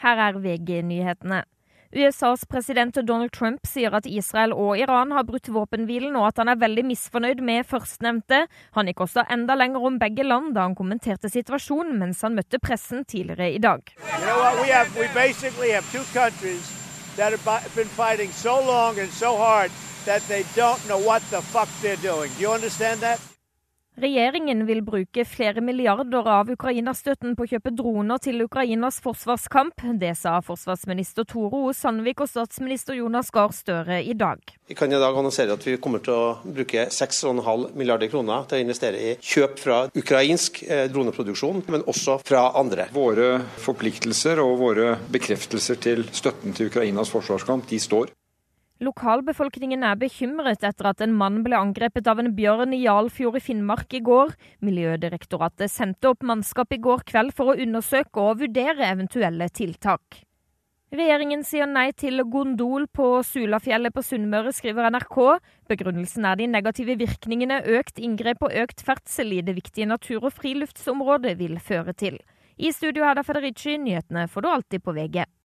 Her VG-nyhetene. USAs president Donald Trump sier at Israel og Iran har brutt våpenhvilen, og at han veldig misfornøyd med førstnevnte. Han gikk også enda lenger om begge land da han kommenterte situasjonen mens han møtte pressen tidligere I dag. You know what? We basically have two countries that have been fighting so long and so hard that they don't know what the fuck they're doing. Do you understand that? Regjeringen vil bruke flere milliarder av Ukraina-støtten på å kjøpe droner til Ukrainas forsvarskamp. Det sa forsvarsminister Tore O. Sandvik og statsminister Jonas Gahr Støre I dag. Vi kan I dag annonsere at vi kommer til å bruke 6,5 milliarder kroner til å investere I kjøp fra ukrainsk droneproduksjon, men også fra andre. Våre forpliktelser og våre bekreftelser til støtten til Ukrainas forsvarskamp, de står. Lokalbefolkningen bekymret etter at en mann ble angrepet av en bjørn I Jarlfjord I Finnmark I går. Miljødirektoratet sendte opp mannskap I går kveld for å undersøke og vurdere eventuelle tiltak. Regjeringen sier nei til gondol på Sulafjellet på Sunnmøre, skriver NRK. Begrunnelsen de negative virkningene økt inngrep og økt ferdsel I det viktige natur- og friluftsområdet vil føre til. I studio her Federici, nyhetene får du alltid på VG.